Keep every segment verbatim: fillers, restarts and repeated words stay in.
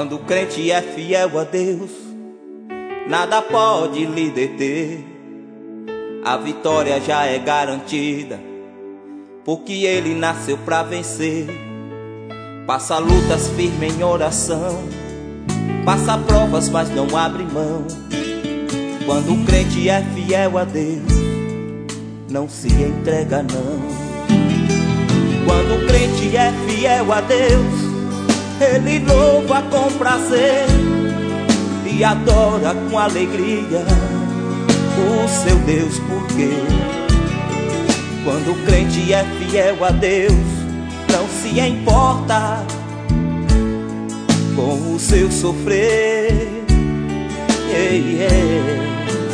Quando o crente é fiel a Deus, nada pode lhe deter. A vitória já é garantida, porque ele nasceu pra vencer. Passa lutas firme em oração, passa provas, mas não abre mão. Quando o crente é fiel a Deus, não se entrega não. Quando o crente é fiel a Deus, ele louva com prazer e adora com alegria o seu Deus. Porque quando o crente é fiel a Deus, não se importa com o seu sofrer. Ei, ei.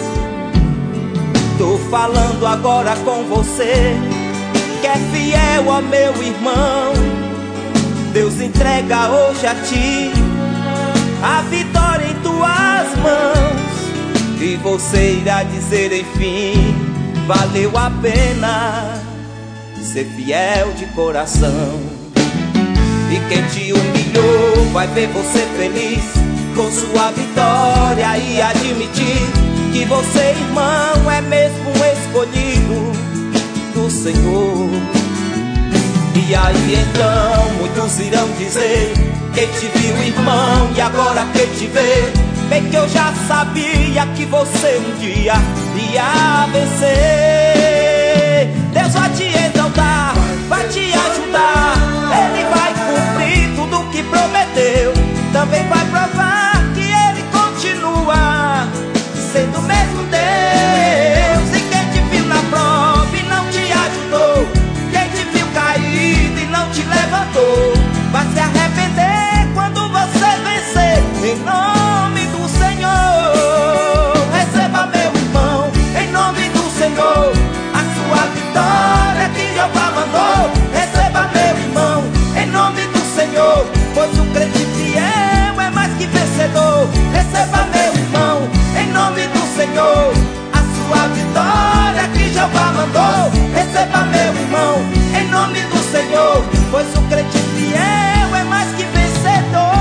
Tô falando agora com você que é fiel, ó meu irmão. Deus entrega hoje a ti a vitória em tuas mãos, e você irá dizer enfim: valeu a pena ser fiel de coração. E quem te humilhou vai ver você feliz com sua vitória e admitir que você, irmão, é mesmo um escolhido do Senhor. E aí então muitos irão dizer: quem te viu, irmão, e agora quem te vê, bem que eu já sabia que você um dia ia vencer. Deus vai te exaltar, vai te ajudar, ele vai cumprir tudo que prometeu. Também vai provar que ele continua sendo o mesmo Deus. E quem te viu na prova e não te ajudou, quem te viu caído e não te levantou, vai se arrepender quando você vencer, em nome do Senhor. Receba, meu irmão, em nome do Senhor, a sua vitória que Jeová mandou. Receba, meu irmão, em nome do Senhor, pois o crente fiel é mais que vencedor. Receba, meu irmão, em nome do Senhor, a sua vitória que Jeová mandou. Receba, meu irmão, em nome do Senhor, pois o crente fiel é mais que vencedor.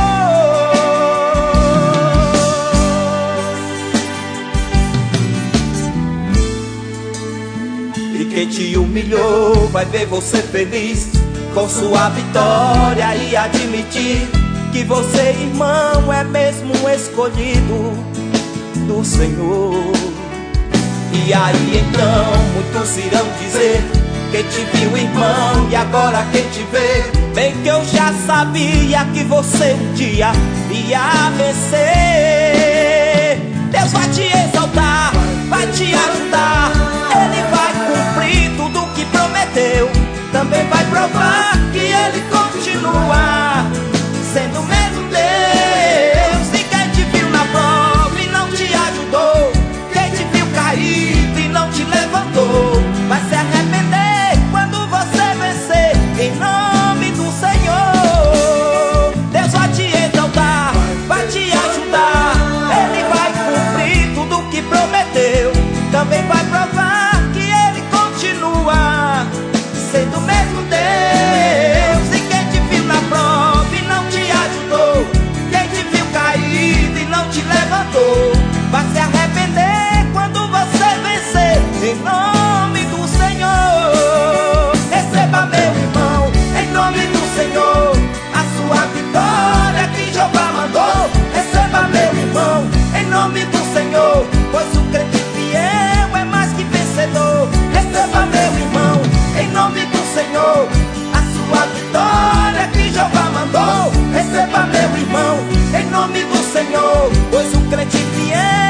E quem te humilhou vai ver você feliz com sua vitória e admitir que você, irmão, é mesmo um escolhido do Senhor. E aí então muitos irão dizer: quem te viu, irmão, e agora quem te vê, bem que eu já sabia que você um dia ia vencer. Deus vai te exaltar, vai te ajudar, ele vai cumprir tudo que prometeu. Também vai provar que ele continua sendo o mesmo Deus. E quem te viu na prova e não te ajudou, quem te viu caído e não te levantou, vai se arrepender quando você vencer, em nome do Senhor. Deus vai te exaltar, vai te ajudar, ele vai cumprir tudo que prometeu. Também vai provar que ele continua sendo o mesmo Deus. E quem te viu na prova e não te ajudou, quem te viu caído e não te levantou, vai se arrepender quando você vencer, em nome do Senhor. Receba, meu irmão, em nome do Senhor, a sua vitória que Jeová mandou. Receba, meu irmão, em nome do Senhor, pois o crente fiel é mais que vencedor. Receba, meu irmão, em nome do Senhor, a sua vitória que Jeová mandou. Receba, meu irmão, em nome do Senhor, pois o crente fiel